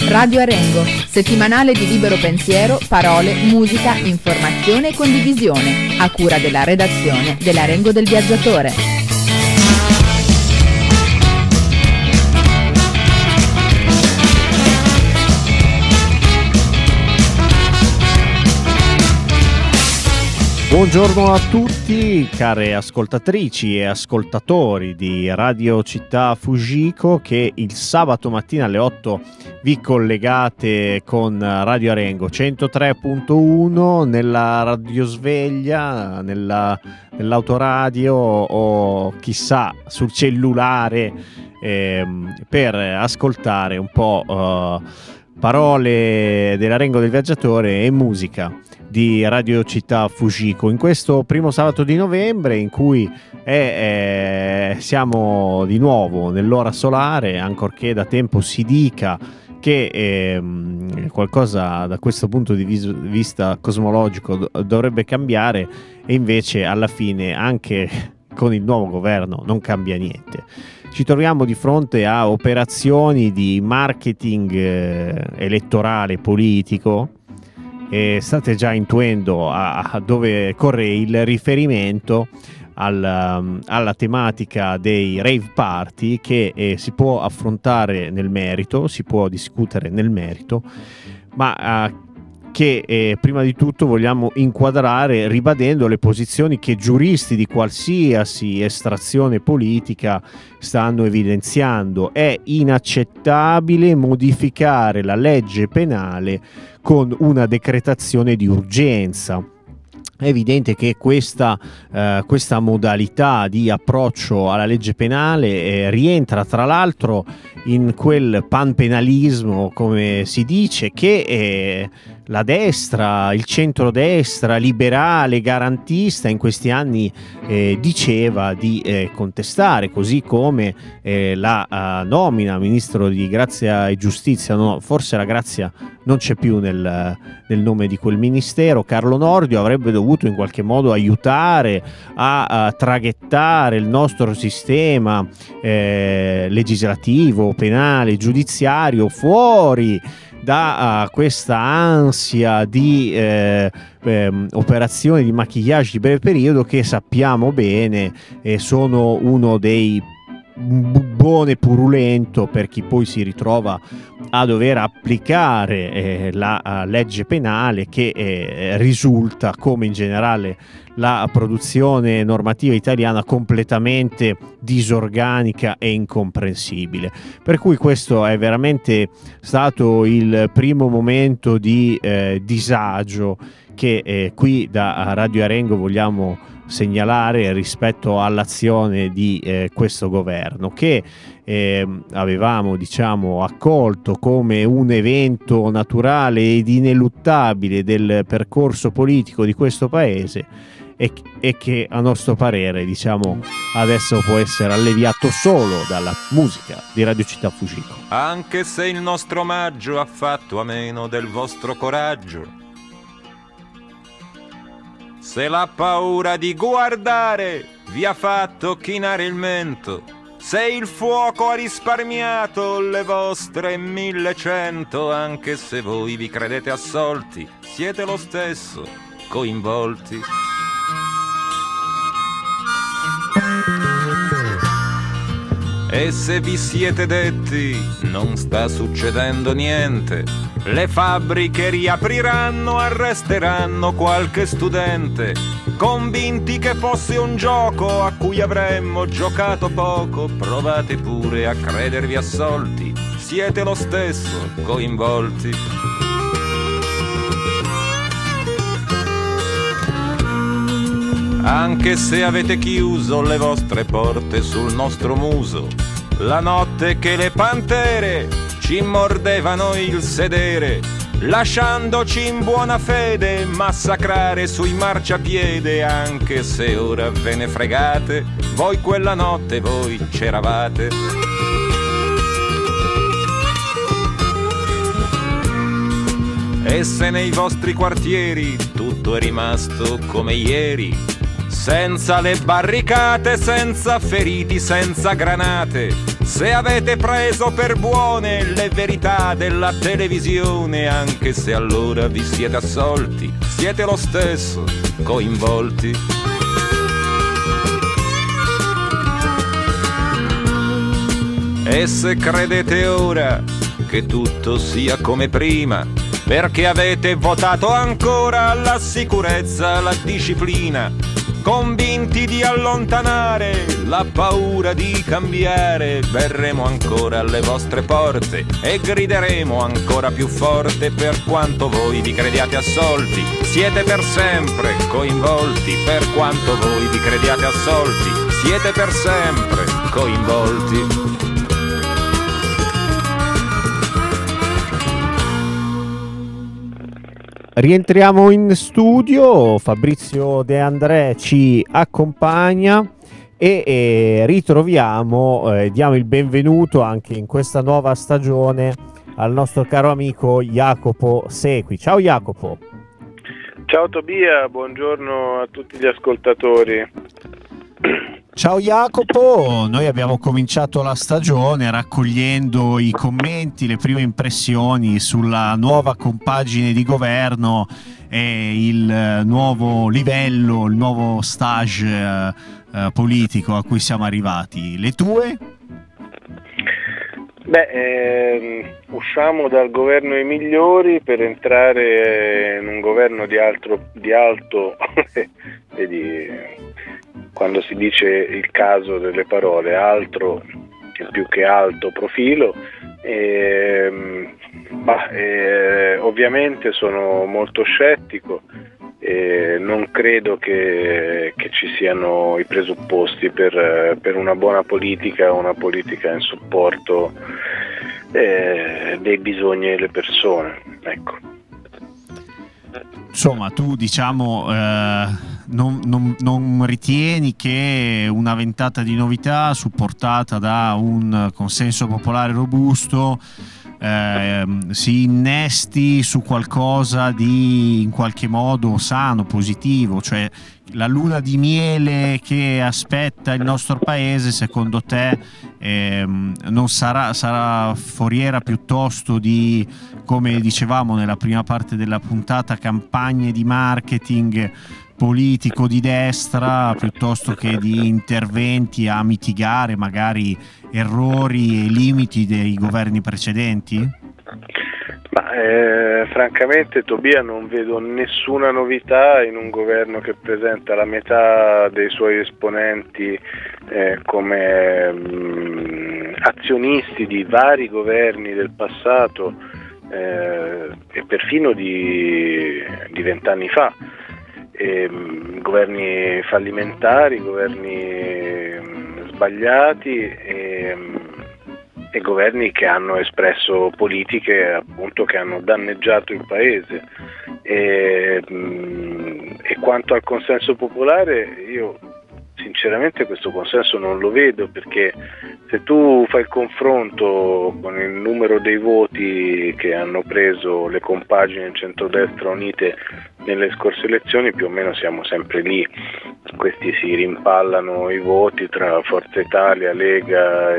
Radio Arengo, settimanale di libero pensiero, parole, musica, informazione e condivisione, a cura della redazione dell'Arengo del Viaggiatore. Buongiorno a tutti, care ascoltatrici e ascoltatori di Radio Città Fujiko, che il sabato mattina alle 8 vi collegate con Radio Arengo 103.1 nella radiosveglia, nell'autoradio o chissà sul cellulare, per ascoltare un po' parole dell'Arengo del Viaggiatore e musica di Radio Città Fujiko in questo primo sabato di novembre, in cui siamo di nuovo nell'ora solare, ancorché da tempo si dica che qualcosa da questo punto di vista cosmologico dovrebbe cambiare, e invece alla fine anche con il nuovo governo non cambia niente. Ci troviamo di fronte a operazioni di marketing elettorale politico, e state già intuendo a dove corre il riferimento, alla tematica dei rave party, che si può affrontare nel merito, si può discutere nel merito, ma che prima di tutto vogliamo inquadrare ribadendo le posizioni che giuristi di qualsiasi estrazione politica stanno evidenziando. È inaccettabile modificare la legge penale con una decretazione di urgenza. È evidente che questa modalità di approccio alla legge penale rientra tra l'altro in quel panpenalismo, come si dice, che la destra, il centrodestra liberale, garantista in questi anni diceva di contestare, così come la nomina ministro di Grazia e Giustizia, no, forse la Grazia non c'è più nel nome di quel ministero, Carlo Nordio, avrebbe dovuto in qualche modo aiutare a traghettare il nostro sistema legislativo, penale, giudiziario fuori da questa ansia di operazioni di maquillage di breve periodo, che sappiamo bene sono uno dei bubbone purulento per chi poi si ritrova a dover applicare la legge penale, che risulta, come in generale la produzione normativa italiana, completamente disorganica e incomprensibile. Per cui questo è veramente stato il primo momento di disagio che qui da Radio Arengo vogliamo segnalare rispetto all'azione di questo governo, che avevamo accolto come un evento naturale ed ineluttabile del percorso politico di questo paese, e che a nostro parere adesso può essere alleviato solo dalla musica di Radio Città Fujiko. Anche se il nostro omaggio ha fatto a meno del vostro coraggio, se la paura di guardare vi ha fatto chinare il mento, se il fuoco ha risparmiato le vostre 1100, anche se voi vi credete assolti, siete lo stesso coinvolti. E se vi siete detti non sta succedendo niente, le fabbriche riapriranno, arresteranno qualche studente, convinti che fosse un gioco a cui avremmo giocato poco, provate pure a credervi assolti, siete lo stesso coinvolti. Anche se avete chiuso le vostre porte sul nostro muso, la notte che le pantere ci mordevano il sedere, lasciandoci in buona fede massacrare sui marciapiede, anche se ora ve ne fregate, voi quella notte voi c'eravate. E se nei vostri quartieri tutto è rimasto come ieri, senza le barricate, senza feriti, senza granate. Se avete preso per buone le verità della televisione, anche se allora vi siete assolti, siete lo stesso coinvolti. E se credete ora che tutto sia come prima, perché avete votato ancora la sicurezza, la disciplina, convinti di allontanare la paura di cambiare, verremo ancora alle vostre porte e grideremo ancora più forte, per quanto voi vi crediate assolti, siete per sempre coinvolti, per quanto voi vi crediate assolti, siete per sempre coinvolti. Rientriamo in studio, Fabrizio De André ci accompagna e ritroviamo, diamo il benvenuto anche in questa nuova stagione al nostro caro amico Jacopo Sequi. Ciao Jacopo. Ciao Tobia, buongiorno a tutti gli ascoltatori. Ciao Jacopo, noi abbiamo cominciato la stagione raccogliendo i commenti, le prime impressioni sulla nuova compagine di governo e il nuovo livello, il nuovo stage politico a cui siamo arrivati. Le tue? Usciamo dal governo i migliori per entrare in un governo di alto vedi, quando si dice il caso delle parole, altro più che alto profilo. Ovviamente sono molto scettico e non credo che ci siano i presupposti per una buona politica, una politica in supporto dei bisogni delle persone. Ecco. Insomma, tu diciamo non ritieni che una ventata di novità supportata da un consenso popolare robusto si innesti su qualcosa di in qualche modo sano, positivo, cioè la luna di miele che aspetta il nostro paese, secondo te non sarà foriera piuttosto di, come dicevamo nella prima parte della puntata, campagne di marketing politico di destra piuttosto che di interventi a mitigare magari errori e limiti dei governi precedenti? Francamente Tobia non vedo nessuna novità in un governo che presenta la metà dei suoi esponenti come azionisti di vari governi del passato e perfino di 20 anni fa. Governi fallimentari, governi sbagliati e governi che hanno espresso politiche appunto che hanno danneggiato il paese. E quanto al consenso popolare, io sinceramente questo consenso non lo vedo, perché se tu fai il confronto con il numero dei voti che hanno preso le compagini centrodestra unite nelle scorse elezioni, più o meno siamo sempre lì. Questi si rimpallano i voti tra Forza Italia, Lega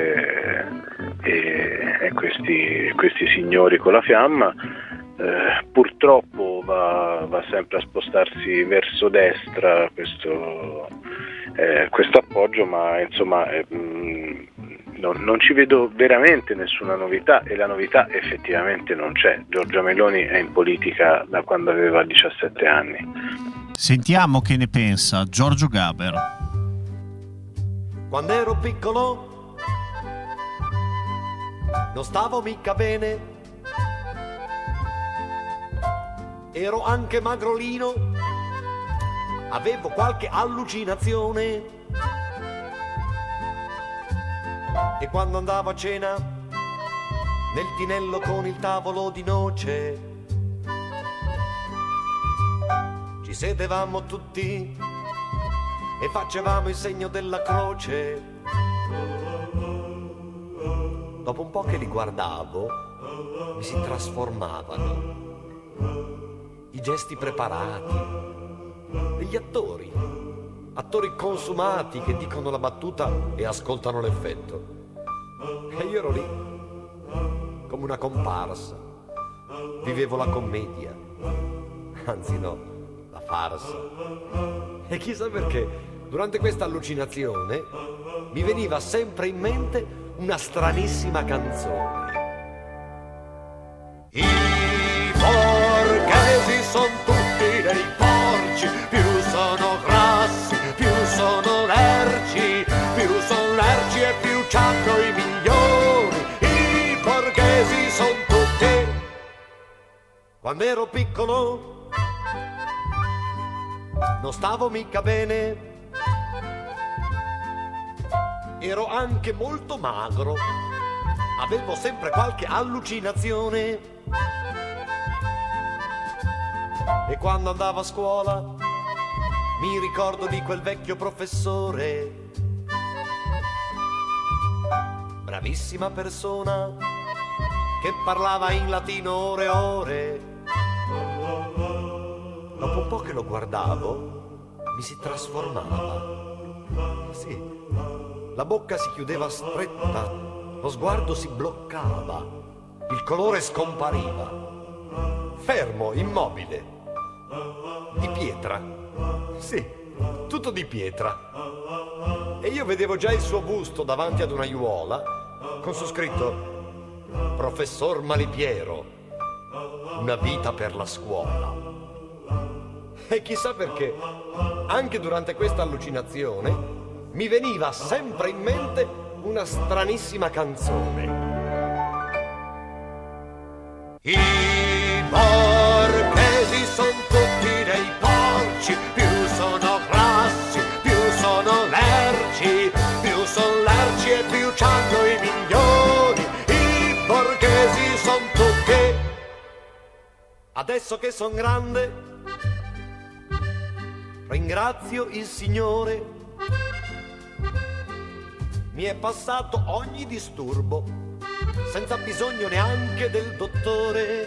e questi signori con la fiamma. Purtroppo va sempre a spostarsi verso destra questo appoggio, ma insomma non ci vedo veramente nessuna novità, e la novità effettivamente non c'è. Giorgia Meloni è in politica da quando aveva 17 anni. Sentiamo che ne pensa Giorgio Gaber. Quando ero piccolo non stavo mica bene, ero anche magrolino, avevo qualche allucinazione, e quando andavo a cena nel tinello con il tavolo di noce ci sedevamo tutti e facevamo il segno della croce. Dopo un po' che li guardavo mi si trasformavano i gesti preparati degli attori attori consumati che dicono la battuta e ascoltano l'effetto. E io ero lì, come una comparsa. Vivevo la commedia, anzi no, la farsa. E chissà perché, durante questa allucinazione, mi veniva sempre in mente una stranissima canzone. I borghesi son tutti dei porci, più sono grassi, più sono lerci, più son lerci e più c'hanno i milioni. I borghesi son tutti. Quando ero piccolo non stavo mica bene, ero anche molto magro, avevo sempre qualche allucinazione. E quando andavo a scuola mi ricordo di quel vecchio professore, bravissima persona, che parlava in latino ore e ore. Dopo un po' che lo guardavo mi si trasformava. Sì, la bocca si chiudeva stretta, lo sguardo si bloccava, il colore scompariva. Fermo, immobile, di pietra. Sì, tutto di pietra. E io vedevo già il suo busto davanti ad una aiuola con su scritto Professor Malipiero, una vita per la scuola. E chissà perché, anche durante questa allucinazione mi veniva sempre in mente una stranissima canzone. I borghesi son tutti dei porci, più sono grassi, più sono lerci, più son lerci e più c'hanno i milioni. I borghesi son tutti. Adesso che son grande ringrazio il Signore, mi è passato ogni disturbo senza bisogno neanche del dottore.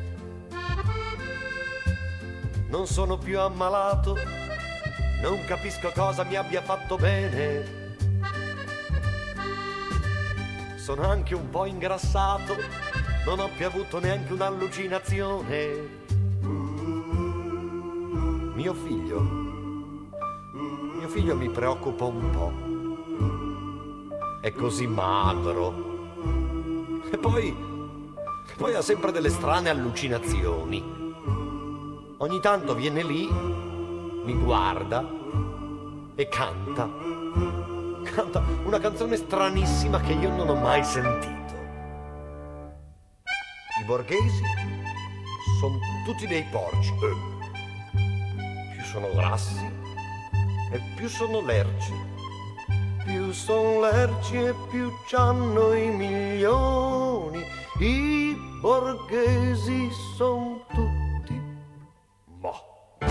Non sono più ammalato, non capisco cosa mi abbia fatto bene. Sono anche un po' ingrassato, non ho più avuto neanche un'allucinazione. Mio figlio mi preoccupa un po'. È così magro. E poi ha sempre delle strane allucinazioni. Ogni tanto viene lì, mi guarda e canta una canzone stranissima che io non ho mai sentito. I borghesi sono tutti dei porci. Più sono grassi e più sono lerci, più sono lerci e più c'hanno i milioni. I borghesi son tutti boh.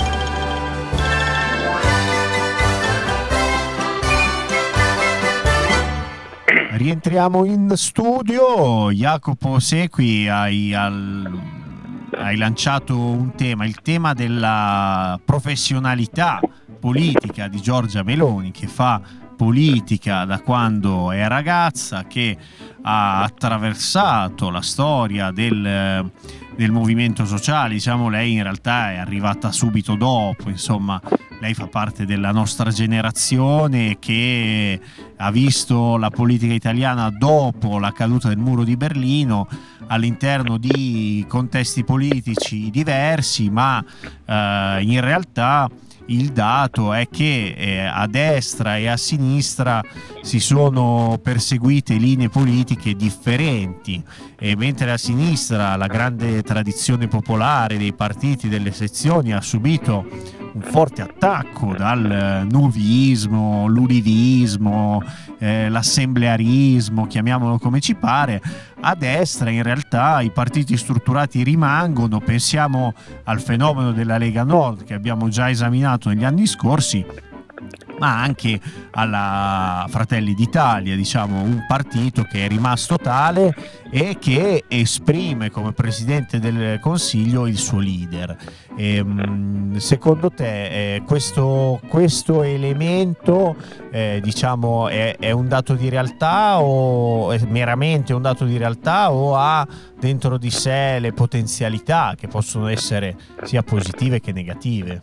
Rientriamo in studio. Jacopo Sequi, hai lanciato un tema, il tema della professionalità politica di Giorgia Meloni, che fa politica da quando è ragazza, che ha attraversato la storia del movimento sociale. Diciamo, lei in realtà è arrivata subito dopo, insomma, lei fa parte della nostra generazione che ha visto la politica italiana dopo la caduta del muro di Berlino, all'interno di contesti politici diversi, ma in realtà il dato è che a destra e a sinistra si sono perseguite linee politiche differenti, e mentre a sinistra la grande tradizione popolare dei partiti, delle sezioni, ha subito un forte attacco dal nuovismo, l'udivismo, l'assemblearismo, chiamiamolo come ci pare, a destra in realtà i partiti strutturati rimangono. Pensiamo al fenomeno della Lega Nord, che abbiamo già esaminato negli anni scorsi, ma anche alla Fratelli d'Italia, diciamo un partito che è rimasto tale e che esprime come Presidente del Consiglio il suo leader. Secondo te questo elemento diciamo è un dato di realtà, o è meramente un dato di realtà, o ha dentro di sé le potenzialità che possono essere sia positive che negative?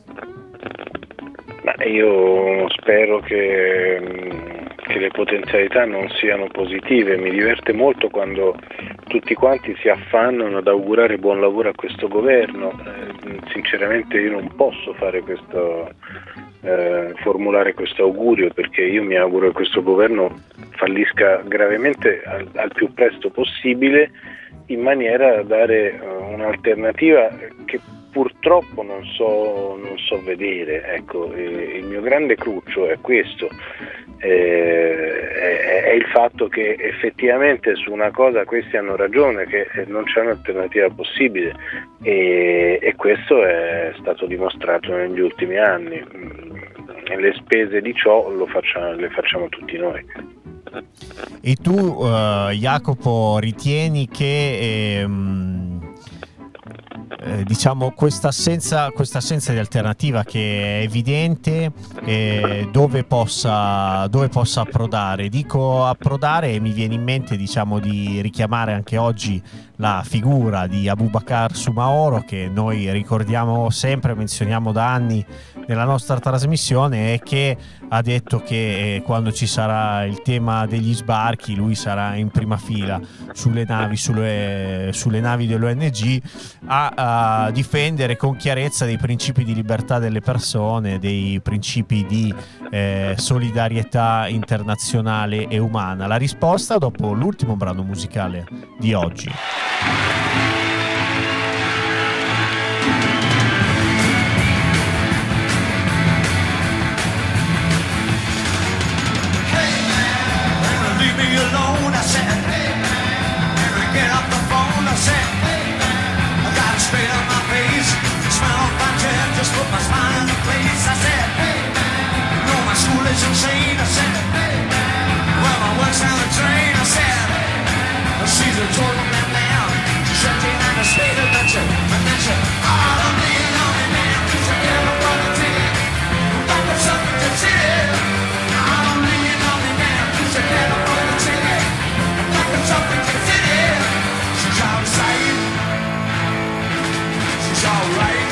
Io spero che le potenzialità non siano positive. Mi diverte molto quando tutti quanti si affannano ad augurare buon lavoro a questo governo. Sinceramente io non posso fare formulare questo augurio, perché io mi auguro che questo governo fallisca gravemente al più presto possibile, in maniera da dare un'alternativa che purtroppo non so vedere. Ecco, il mio grande cruccio è questo, è il fatto che effettivamente su una cosa questi hanno ragione, che non c'è un'alternativa possibile, e questo è stato dimostrato negli ultimi anni. Le spese di ciò le facciamo tutti noi. E tu, Jacopo, ritieni che diciamo questa assenza di alternativa, che è evidente, dove possa approdare? Dico approdare e mi viene in mente, diciamo, di richiamare anche oggi la figura di Abubakar Soumahoro, che noi ricordiamo sempre, menzioniamo da anni nella nostra trasmissione, e che ha detto che quando ci sarà il tema degli sbarchi lui sarà in prima fila sulle navi dell'ONG a difendere con chiarezza dei principi di libertà delle persone, dei principi di solidarietà internazionale e umana. La risposta dopo l'ultimo brano musicale di oggi. Put my smile in the place. I said, you know my school is insane. I said, well, my work's on the train. I said, she's a total man. She said, ain't not a state adventure. And then she, I don't need an only man. Cause I can't afford the ticket. Back up something to see. I don't need an only man. Cause I can't afford the ticket. Back up something to see. She's out of sight. She's alright.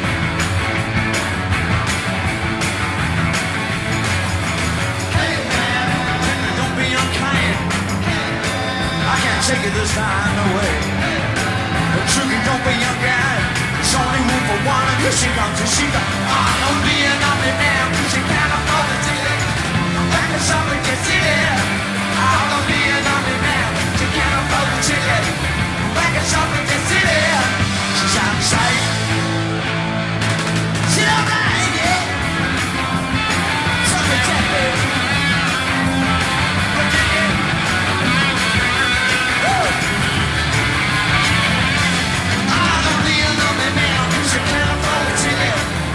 Take it this time, no way. But Trudy, don't be young guy. There's only room for one of you. She comes and she goes. Don't be an ugly man, cause you can't afford the ticket. Back to something to see it. Don't be an ugly man, cause you can't afford the ticket. Back to something to see it. She's out of sight. She's all right, yeah. Something to me.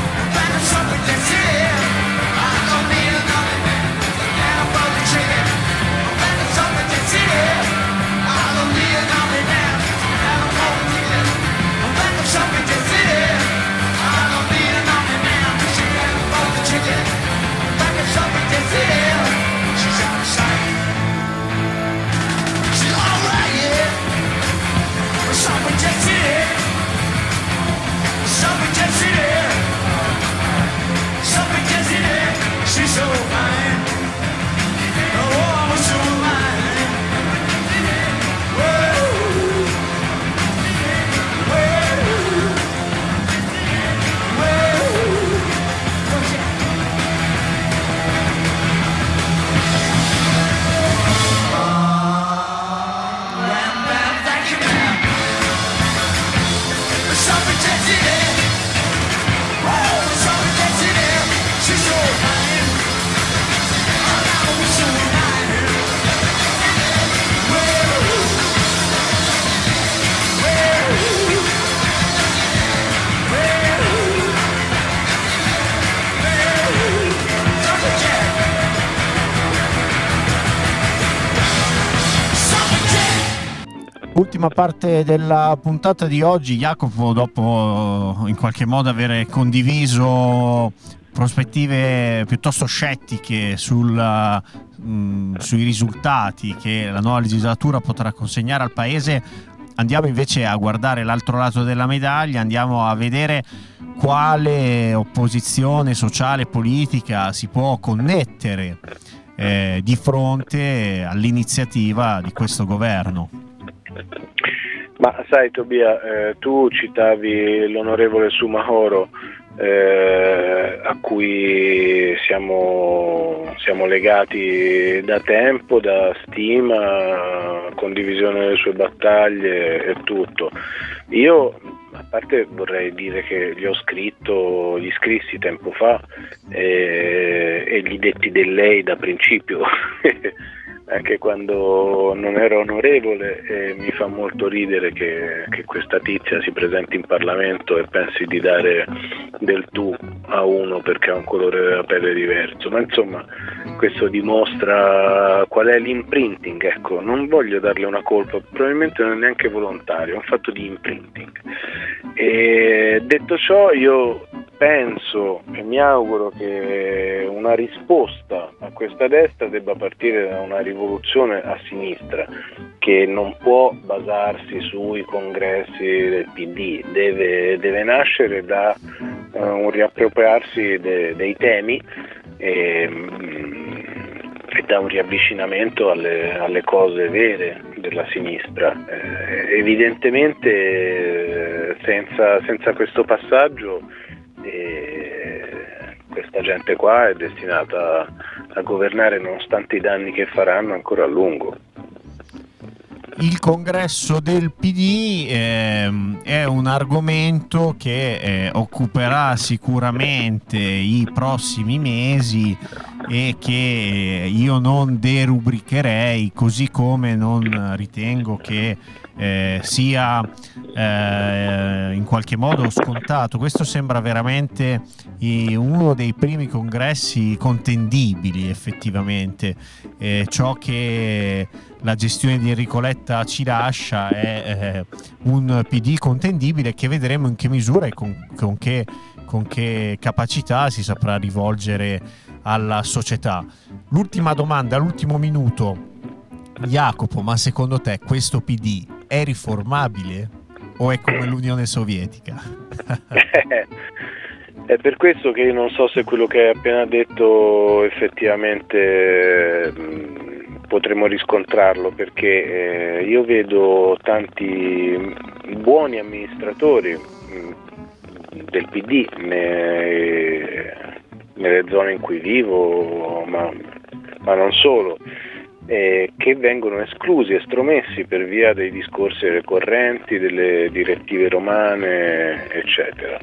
Something to see. I don't need another man. I can't afford the chicken. Ultima parte della puntata di oggi. Jacopo, dopo in qualche modo avere condiviso prospettive piuttosto scettiche sui risultati che la nuova legislatura potrà consegnare al Paese, andiamo invece a guardare l'altro lato della medaglia, andiamo a vedere quale opposizione sociale e politica si può connettere di fronte all'iniziativa di questo governo. Ma sai Tobia, tu citavi l'onorevole Sumahoro, a cui siamo legati da tempo, da stima, condivisione delle sue battaglie e tutto. Io, a parte, vorrei dire che gli scrissi tempo fa e gli detti del lei da principio anche quando non ero onorevole, e mi fa molto ridere che questa tizia si presenti in Parlamento e pensi di dare del tu a uno perché ha un colore della pelle diverso, ma insomma questo dimostra qual è l'imprinting. Ecco, non voglio darle una colpa, probabilmente non è neanche volontario, è un fatto di imprinting. E detto ciò, io penso e mi auguro che una risposta a questa destra debba partire da una rivoluzione a sinistra, che non può basarsi sui congressi del PD, deve nascere da un riappropriarsi dei temi e da un riavvicinamento alle cose vere della sinistra. Evidentemente senza questo passaggio questa gente qua è destinata a governare, nonostante i danni che faranno, ancora a lungo. Il congresso del PD è un argomento che occuperà sicuramente i prossimi mesi e che io non derubricherei, così come non ritengo che sia in qualche modo scontato. Questo sembra veramente uno dei primi congressi contendibili, effettivamente. Ciò che la gestione di Enrico Letta ci lascia è un PD contendibile, che vedremo in che misura e con che capacità si saprà rivolgere alla società. L'ultima domanda, all'ultimo minuto. Jacopo, ma secondo te questo PD è riformabile o è come l'Unione Sovietica? È per questo che io non so se quello che hai appena detto effettivamente potremo riscontrarlo, perché io vedo tanti buoni amministratori del PD nelle zone in cui vivo, ma non solo, che vengono esclusi, estromessi per via dei discorsi ricorrenti, delle direttive romane, eccetera.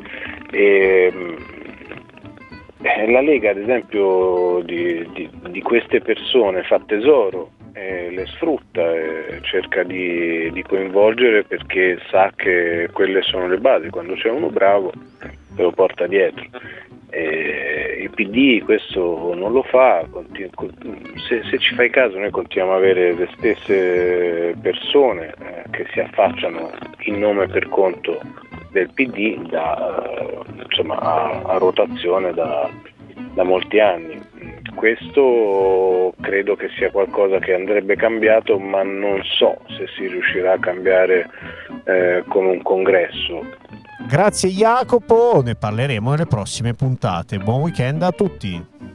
La Lega, ad esempio, di queste persone fa tesoro, le sfrutta, cerca di coinvolgere, perché sa che quelle sono le basi. Quando c'è uno bravo se lo porta dietro. Il PD questo non lo fa. Se ci fai caso, noi continuiamo a avere le stesse persone che si affacciano in nome e per conto del PD a rotazione da molti anni. Questo credo che sia qualcosa che andrebbe cambiato, ma non so se si riuscirà a cambiare con un congresso. Grazie Jacopo, ne parleremo nelle prossime puntate. Buon weekend a tutti.